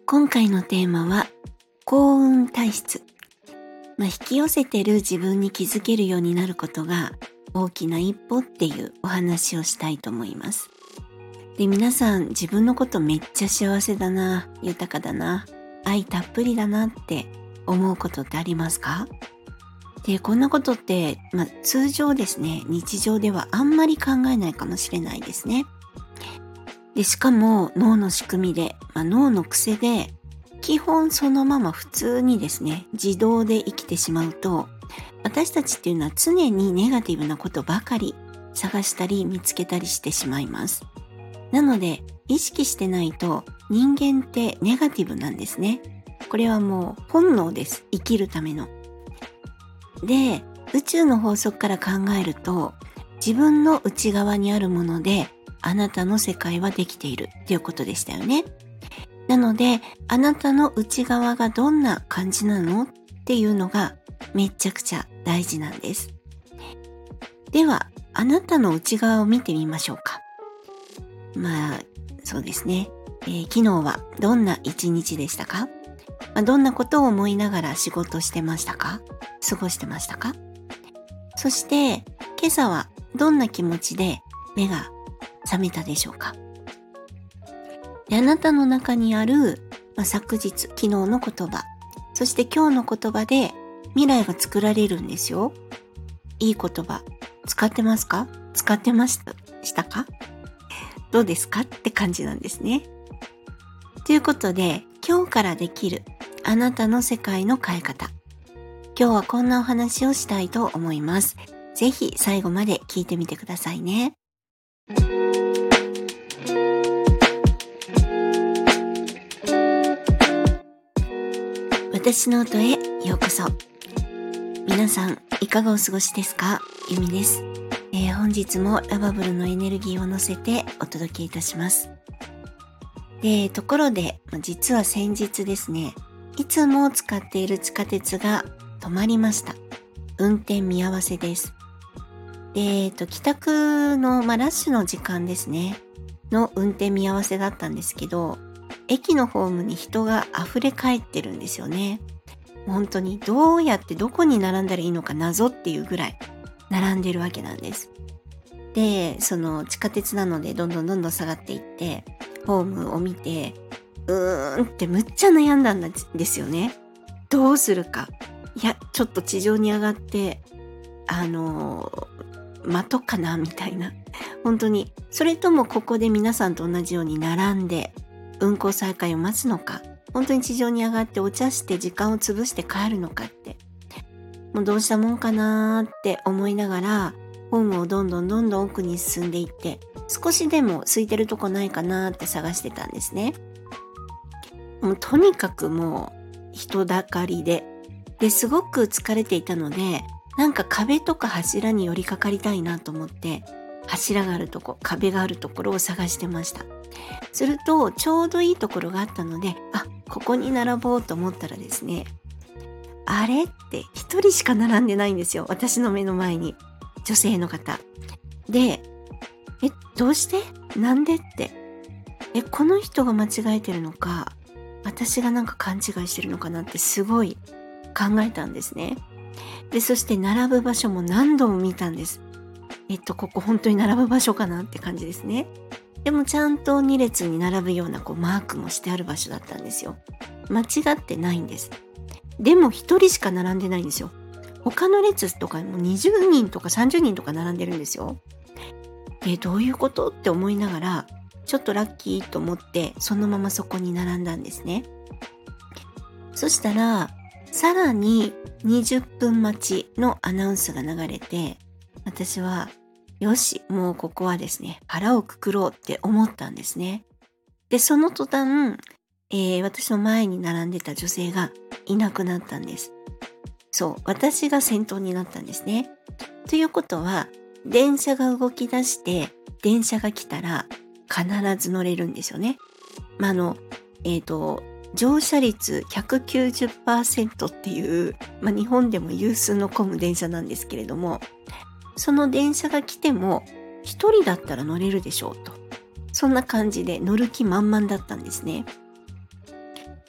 今回のテーマは幸運体質。引き寄せてる自分に気づけるようになることが大きな一歩っていうお話をしたいと思います。で、皆さん自分のことめっちゃ幸せだな、豊かだな、愛たっぷりだなって思うことってありますか？で、こんなことって、通常ですね、日常ではあんまり考えないかもしれないですね。で、しかも脳の仕組みで、脳の癖で、基本そのまま普通にですね、自動で生きてしまうと、私たちっていうのは常にネガティブなことばかり探したり見つけたりしてしまいます。なので、意識してないと人間ってネガティブなんですね。これはもう本能です。生きるための。で、宇宙の法則から考えると、自分の内側にあるもので、あなたの世界はできているっていうことでしたよね。なので、あなたの内側がどんな感じなのっていうのがめちゃくちゃ大事なんです。では、あなたの内側を見てみましょうか。そうですね。昨日はどんな一日でしたか？どんなことを思いながら仕事してましたか？過ごしてましたか？そして、今朝はどんな気持ちで目が覚めたでしょうか？で、あなたの中にある、昨日、昨日の言葉、そして今日の言葉で未来が作られるんですよ。いい言葉、使ってますか？使ってましたか？どうですかって感じなんですね。ということで、今日からできるあなたの世界の変え方。今日はこんなお話をしたいと思います。ぜひ最後まで聞いてみてくださいね。私の音へようこそ。皆さんいかがお過ごしですか？ゆみです。本日もラバブルのエネルギーを乗せてお届けいたします。で、ところで、実は先日ですね、いつも使っている地下鉄が止まりました。運転見合わせです。で、帰宅の、ラッシュの時間ですね、の運転見合わせだったんですけど、駅のホームに人が溢れ返ってるんですよね。本当にどうやってどこに並んだらいいのか謎っていうぐらい並んでるわけなんです。で、その地下鉄なのでどんどん下がっていって、ホームを見て、ってむっちゃ悩んだんですよね。どうするか。いや、ちょっと地上に上がって、待とうかなみたいな。本当に。それともここで皆さんと同じように並んで、運行再開を待つのか。本当に地上に上がってお茶して時間を潰して帰るのかって。もうどうしたもんかなーって思いながら、ホームをどんどん奥に進んでいって、少しでも空いてるとこないかなーって探してたんですね。もうとにかくもう人だかりで、すごく疲れていたので、なんか壁とか柱に寄りかかりたいなと思って、柱があるとこ、壁があるところを探してました。すると、ちょうどいいところがあったので、ここに並ぼうと思ったらですね、あれって一人しか並んでないんですよ。私の目の前に。女性の方。で、どうして？なんでって。この人が間違えてるのか、私がなんか勘違いしてるのかなってすごい考えたんですね。で、そして並ぶ場所も何度も見たんです。ここ本当に並ぶ場所かなって感じですね。でもちゃんと2列に並ぶようなマークもしてある場所だったんですよ。間違ってないんです。でも1人しか並んでないんですよ。他の列とかも20人とか30人とか並んでるんですよ。どういうことって思いながら、ちょっとラッキーと思ってそのままそこに並んだんですね。そしたら、さらに20分待ちのアナウンスが流れて、私は、よし、もうここはですね、腹をくくろうって思ったんですね。で、その途端、私の前に並んでた女性がいなくなったんです。そう、私が先頭になったんですね。ということは、電車が動き出して、電車が来たら必ず乗れるんですよね。乗車率 190% っていう、日本でも有数の混む電車なんですけれども、その電車が来ても一人だったら乗れるでしょうと。そんな感じで乗る気満々だったんですね。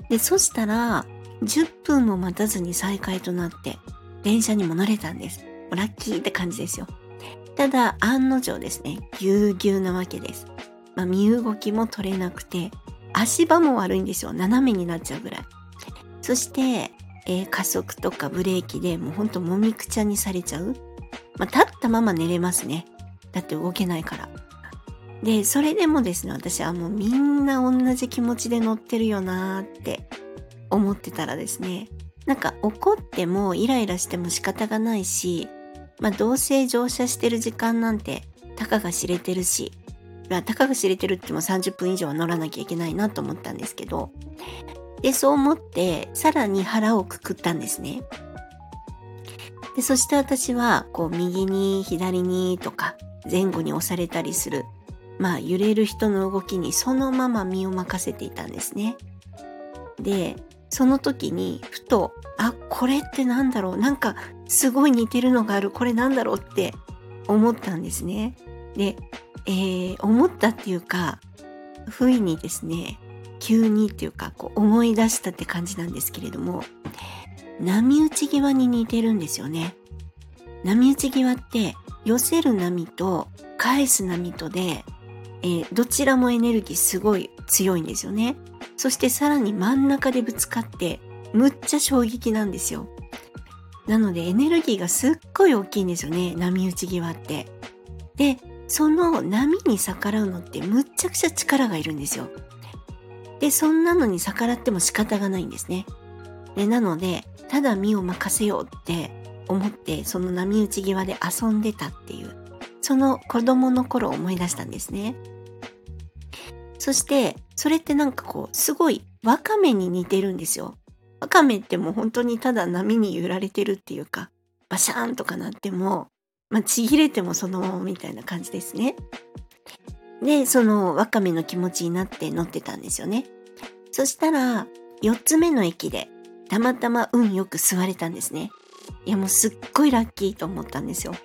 で、そしたら、10分も待たずに再開となって、電車にも乗れたんです。ラッキーって感じですよ。ただ、案の定ですね、ぎゅうぎゅうなわけです。身動きも取れなくて、足場も悪いんですよ。斜めになっちゃうぐらい。そして、加速とかブレーキでもうほんともみくちゃにされちゃう。立ったまま寝れますね。だって動けないから。で、それでもですね、私はもうみんな同じ気持ちで乗ってるよなーって思ってたらですね、なんか怒ってもイライラしても仕方がないし、どうせ乗車してる時間なんてたかが知れてるし、たかが知れてるっても30分以上は乗らなきゃいけないなと思ったんですけど、で、そう思ってさらに腹をくくったんですね。で、そして私は右に左にとか前後に押されたりする、揺れる人の動きにそのまま身を任せていたんですね。で、その時にふと、これってなんだろう、なんかすごい似てるのがある、これなんだろうって思ったんですね。で、思ったっていうか、不意にですね、急にっていうか思い出したって感じなんですけれども、波打ち際に似てるんですよね。波打ち際って寄せる波と返す波とで、どちらもエネルギーすごい強いんですよね。そしてさらに真ん中でぶつかってむっちゃ衝撃なんですよ。なのでエネルギーがすっごい大きいんですよね、波打ち際って。で、その波に逆らうのってむっちゃくちゃ力がいるんですよ。で、そんなのに逆らっても仕方がないんですね。で、なので、ただ身を任せようって思って、その波打ち際で遊んでたっていう、その子供の頃を思い出したんですね。そして、それってなんかすごいワカメに似てるんですよ。ワカメってもう本当にただ波に揺られてるっていうか、バシャーンとかなっても、ちぎれてもそのままみたいな感じですね。で、そのワカメの気持ちになって乗ってたんですよね。そしたら、4つ目の駅で、たまたま運よく座れたんですね。いや、もうすっごいラッキーと思ったんですよ。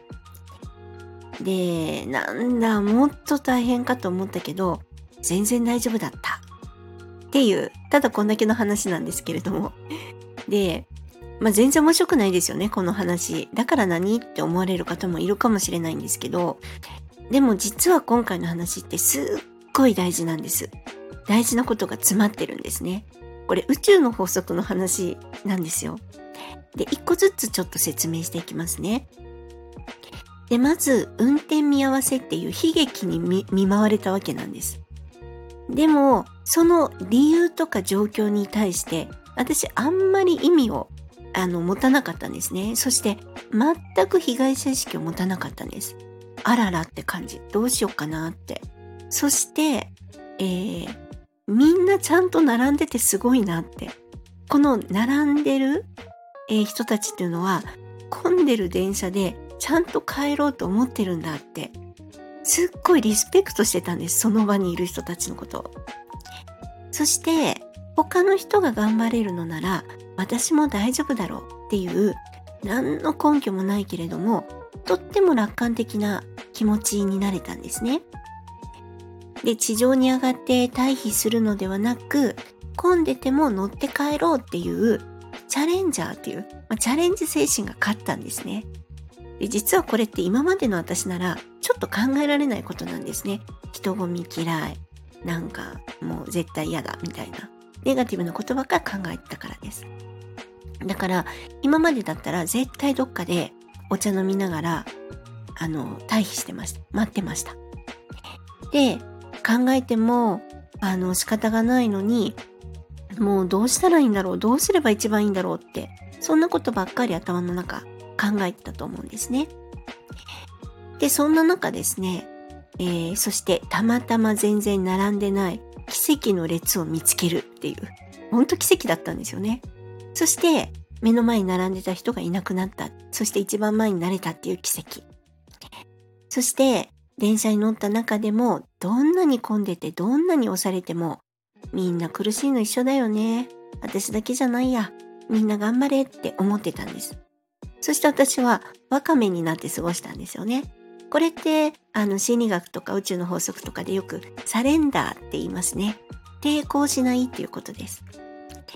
で、なんだ、もっと大変かと思ったけど、全然大丈夫だった。っていう、ただこんだけの話なんですけれども。で、全然面白くないですよね、この話。だから何って思われる方もいるかもしれないんですけど、でも実は今回の話ってすっごい大事なんです。大事なことが詰まってるんですね。これ宇宙の法則の話なんですよ。で、一個ずつちょっと説明していきますね。で、まず、運転見合わせっていう悲劇に見舞われたわけなんです。でも、その理由とか状況に対して、私あんまり意味を持たなかったんですね。そして、全く被害者意識を持たなかったんです。あららって感じ。どうしようかなって。そして、みんなちゃんと並んでてすごいなって。この並んでる、人たちっていうのは、混んでる電車でちゃんと帰ろうと思ってるんだって。すっごいリスペクトしてたんです。その場にいる人たちのことを。そして、他の人が頑張れるのなら、私も大丈夫だろうっていう、何の根拠もないけれども、とっても楽観的な気持ちになれたんですね。で、地上に上がって退避するのではなく、混んでても乗って帰ろうっていうチャレンジャーっていう、チャレンジ精神が勝ったんですね。で、実はこれって今までの私ならちょっと考えられないことなんですね。人混み嫌い、なんかもう絶対嫌だみたいなネガティブなことばっかり考えてたからです。だから今までだったら絶対どっかでお茶飲みながら退避してました。待ってました。で、考えても仕方がないのに、もうどうしたらいいんだろう、どうすれば一番いいんだろうって、そんなことばっかり頭の中考えてたと思うんですね。で、そんな中ですね、そしてたまたま全然並んでない奇跡の列を見つけるっていう、ほんと奇跡だったんですよね。そして目の前に並んでた人がいなくなった。そして一番前になれたっていう奇跡。そして電車に乗った中でも、どんなに混んでてどんなに押されても、みんな苦しいの一緒だよね。私だけじゃないや。みんな頑張れって思ってたんです。そして私はワカメになって過ごしたんですよね。これって心理学とか宇宙の法則とかでよくサレンダーって言いますね。抵抗しないっていうことです。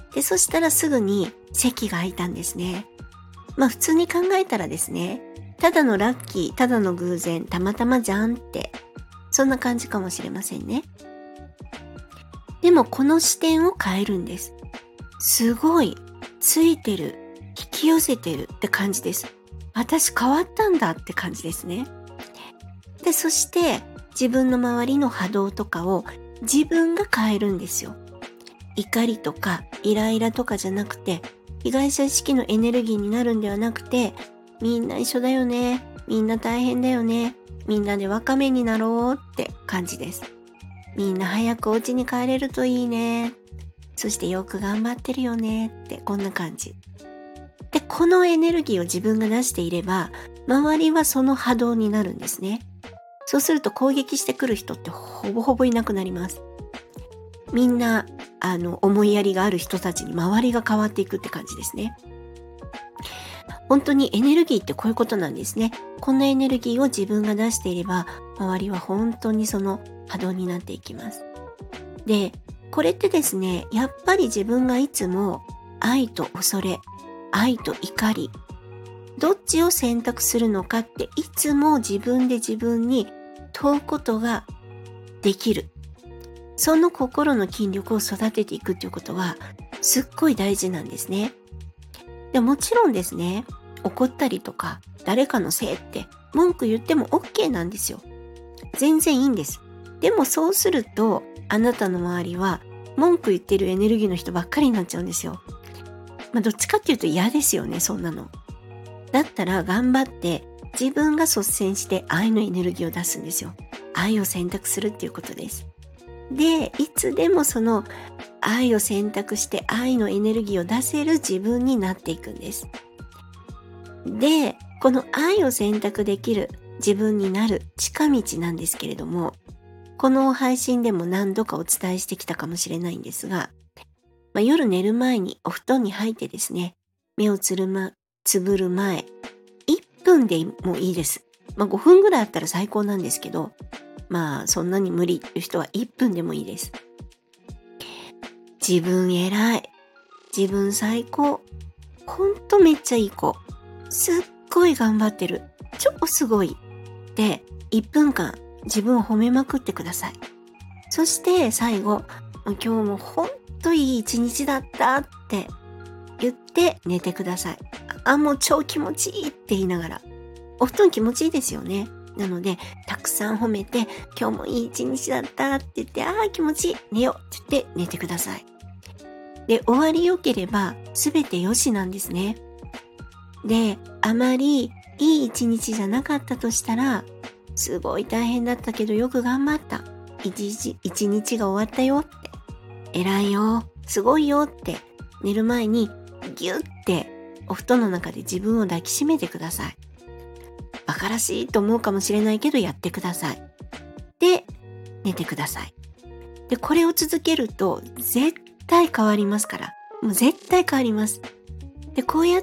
で、そしたらすぐに席が空いたんですね。普通に考えたらですね、ただのラッキー、ただの偶然、たまたまじゃんって、そんな感じかもしれませんね。でもこの視点を変えるんです。すごい、ついてる、引き寄せてるって感じです。私変わったんだって感じですね。で、そして自分の周りの波動とかを自分が変えるんですよ。怒りとかイライラとかじゃなくて、被害者意識のエネルギーになるんではなくて、みんな一緒だよね、みんな大変だよね、みんなでワカメになろうって感じです。みんな早くお家に帰れるといいね、そしてよく頑張ってるよねってこんな感じで、このエネルギーを自分が出していれば、周りはその波動になるんですね。そうすると攻撃してくる人ってほぼほぼいなくなります。みんな思いやりがある人たちに周りが変わっていくって感じですね。本当にエネルギーってこういうことなんですね。こんなエネルギーを自分が出していれば、周りは本当にその波動になっていきます。で、これってですね、やっぱり自分がいつも愛と恐れ、愛と怒り、どっちを選択するのかっていつも自分で自分に問うことができる。その心の筋力を育てていくっていうことはすっごい大事なんですね。でもちろんですね、怒ったりとか誰かのせいって文句言っても OK なんですよ。全然いいんです。でもそうするとあなたの周りは文句言ってるエネルギーの人ばっかりになっちゃうんですよ。どっちかっていうと嫌ですよね、そんなの。だったら頑張って自分が率先して愛のエネルギーを出すんですよ。愛を選択するっていうことです。で、いつでもその愛を選択して愛のエネルギーを出せる自分になっていくんです。で、この愛を選択できる自分になる近道なんですけれども、この配信でも何度かお伝えしてきたかもしれないんですが、夜寝る前にお布団に入ってですね、目をつぶる前、1分でもいいです。5分ぐらいあったら最高なんですけど、そんなに無理っていう人は1分でもいいです。自分偉い。自分最高。ほんとめっちゃいい子。すっごい頑張ってる。超すごい。で、1分間自分を褒めまくってください。そして最後、今日もほんといい一日だったって言って寝てください。もう超気持ちいいって言いながら。お布団気持ちいいですよね。なので、たくさん褒めて、今日もいい一日だったって言って、気持ちいい、寝ようって言って寝てください。で、終わり良ければ、すべて良しなんですね。で、あまりいい一日じゃなかったとしたら、すごい大変だったけどよく頑張った。一日が終わったよって。偉いよ、すごいよって寝る前にギュッてお布団の中で自分を抱きしめてください。馬鹿らしいと思うかもしれないけどやってください。で、寝てください。で、これを続けると絶対変わりますから。もう絶対変わります。で、こうやって、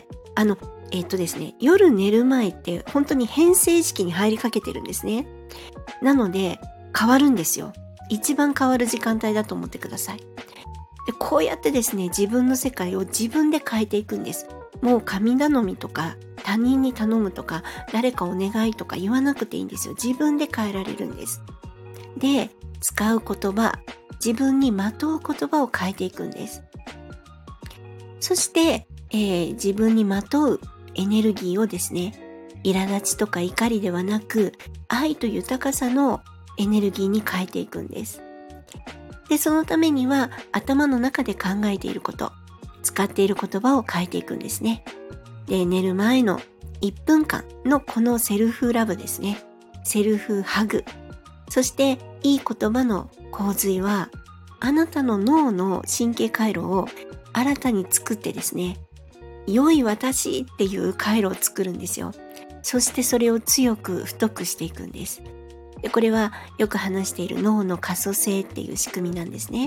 ですね、夜寝る前って本当に変性意識に入りかけてるんですね。なので、変わるんですよ。一番変わる時間帯だと思ってください。で、こうやってですね、自分の世界を自分で変えていくんです。もう神頼みとか、他人に頼むとか、誰かお願いとか言わなくていいんですよ。自分で変えられるんです。で、使う言葉、自分にまとう言葉を変えていくんです。そして、自分にまとうエネルギーをですね、苛立ちとか怒りではなく、愛と豊かさのエネルギーに変えていくんです。で、そのためには頭の中で考えていること、使っている言葉を変えていくんですね。で、寝る前の1分間のこのセルフラブですね。セルフハグ。そしていい言葉の洪水はあなたの脳の神経回路を新たに作ってですね、良い私っていう回路を作るんですよ。そしてそれを強く太くしていくんです。で、これはよく話している脳の可塑性っていう仕組みなんですね。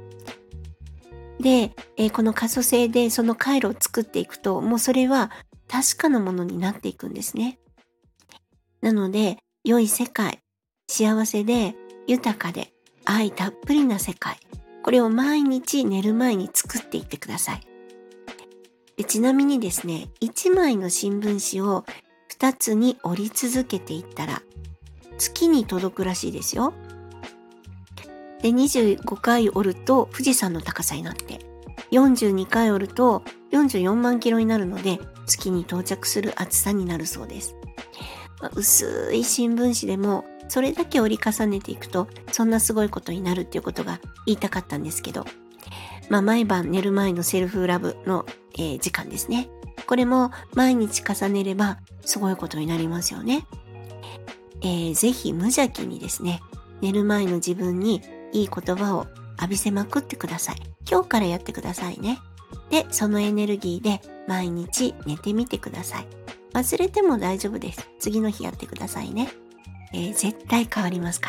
で、この可塑性でその回路を作っていくと、もうそれは確かなものになっていくんですね。なので、良い世界、幸せで豊かで愛たっぷりな世界、 これを毎日寝る前に作っていってください。で、ちなみにですね、1枚の新聞紙を2つに折り続けていったら月に届くらしいですよ。で、25回折ると富士山の高さになって、42回折ると44万キロになるので、月に到着する厚さになるそうです。薄い新聞紙でもそれだけ折り重ねていくと、そんなすごいことになるっていうことが言いたかったんですけど、毎晩寝る前のセルフラブの、時間ですね。これも毎日重ねればすごいことになりますよね。ぜひ無邪気にですね、寝る前の自分にいい言葉を浴びせまくってください。今日からやってくださいね。で、そのエネルギーで毎日寝てみてください。忘れても大丈夫です。次の日やってくださいね。絶対変わりますから。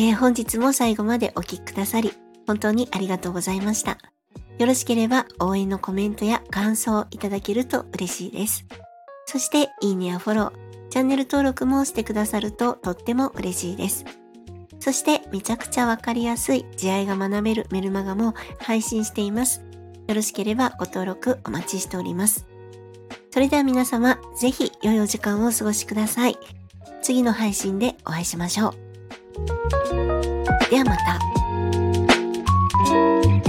本日も最後までお聞きくださり、本当にありがとうございました。よろしければ応援のコメントや感想をいただけると嬉しいです。そして、いいねやフォロー、チャンネル登録もしてくださるととっても嬉しいです。そして、めちゃくちゃわかりやすい慈愛が学べるメルマガも配信しています。よろしければご登録お待ちしております。それでは皆様、ぜひ良いお時間をお過ごしください。次の配信でお会いしましょう。ではまた。